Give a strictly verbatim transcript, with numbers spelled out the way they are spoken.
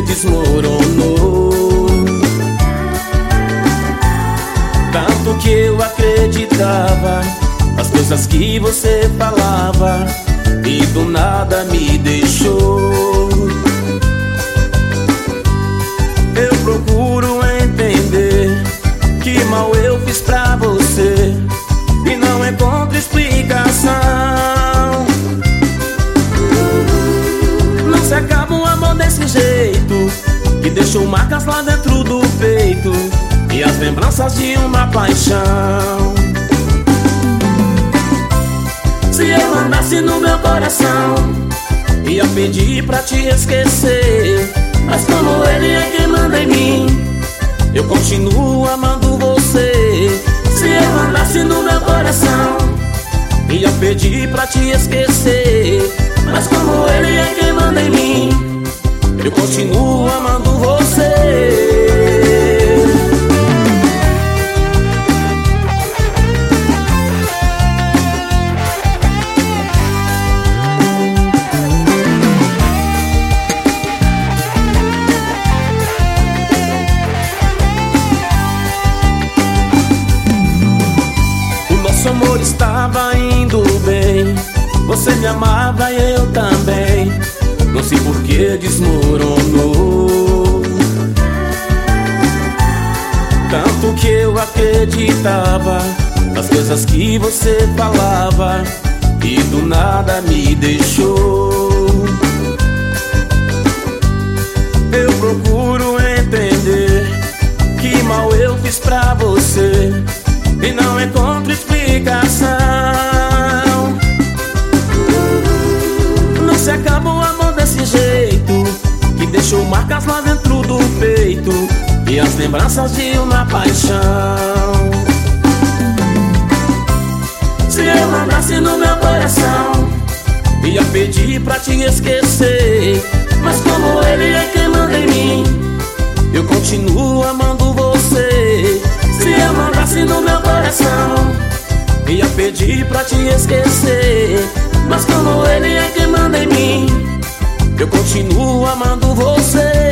desmoronou. Tanto que eu acreditava nas coisas que você falava e do nada me deixou. Eu procuro entender que mal eu fiz pra você e não encontro explicação. Não se acaba um amor desse jeito, que deixou marcas lá dentro do peito e as lembranças de uma paixão. Se eu andasse no meu coração, ia pedir pra te esquecer, mas como ele é quem manda em mim, eu continuo amando você. Se eu andasse no meu coração, ia pedir pra te esquecer, mas como ele é quem manda em mim, eu continuo amando você. Nosso amor estava indo bem, você me amava e eu também. Não sei por que desmoronou. Tanto que eu acreditava nas coisas que você falava e do nada me deixou. Eu procuro entender que mal eu fiz pra você e não encontro explicação. Não se acaba um amor desse jeito, que deixou marcas lá dentro do peito e as lembranças de uma paixão. Se eu andasse no meu coração, ia pedir pra te esquecer, mas como ele é quem manda em mim, eu continuo amando você. Se eu mandasse no meu coração, ia pedir pra te esquecer, mas como ele é quem manda em mim, eu continuo amando você.